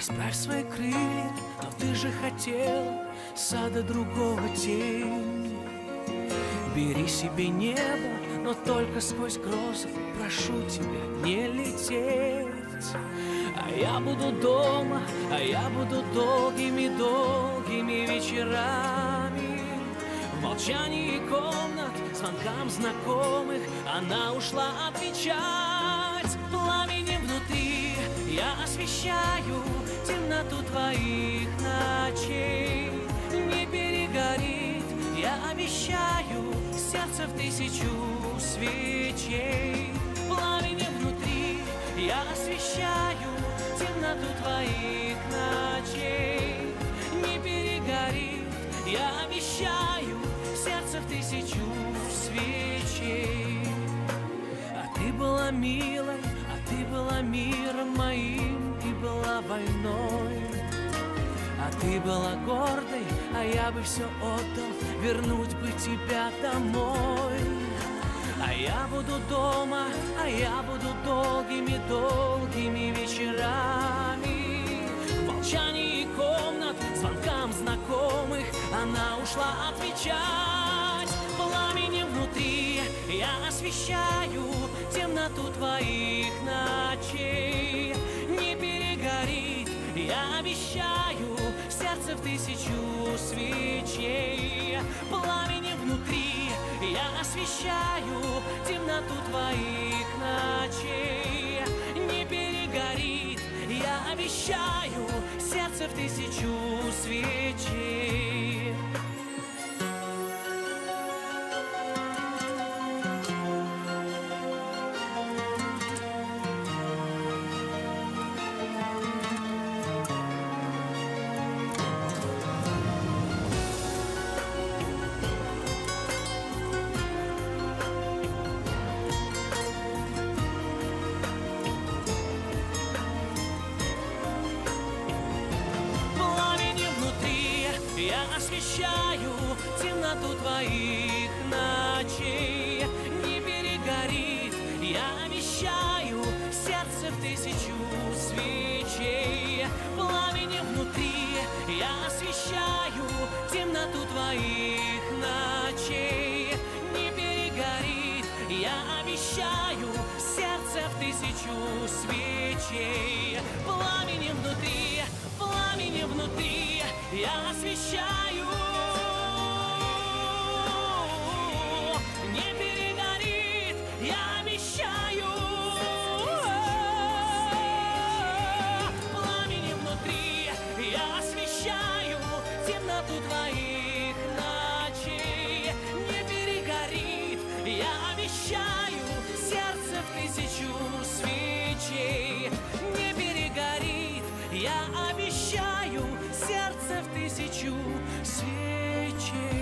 Расправь свои крылья, но ты же хотел сада другого тень. Бери себе небо, но только сквозь грозы. Прошу тебя, не лететь. А я буду дома, а я буду долгими-долгими вечерами. В молчании комнат, звонкам знакомых она ушла отвечать. Пламенем внутри я освещаю темноту твоих ночей. Не перегорит, я обещаю, сердце в 1000 свечей. Пламенем внутри я освещаю темноту твоих ночей. Не перегорит, я обещаю, сердце в 1000 свечей. А ты была милой, а ты была миром моим и была войной. А ты была гордой, а я бы все отдал, вернуть бы тебя домой. А я буду дома, а я буду долгими-долгими вечерами. В молчании комнат, звонкам знакомых она ушла отвечать. Пламенем внутри я освещаю темноту твоих ночей. Не перегорит, я обещаю, сердце в 1000 свечей. Пламенем внутри я освещаю темноту твоих ночей. Не перегорит, я обещаю, сердце в 1000 свечей. Я освещаю темноту твоих ночей. Не перегорит, я обещаю, сердце в 1000 свечей. Пламенем внутри я освещаю темноту твоих ночей. Не перегорит, я обещаю, сердце в 1000 свечей. Пламенем внутри я освещаю. Не перегорит, я обещаю. Пламенем внутри я освещаю темноту твоих ночей. Не перегорит, я обещаю, сердце в 1000 свечей. Не перегорит, я обещаю, сердце в 1000 свечей.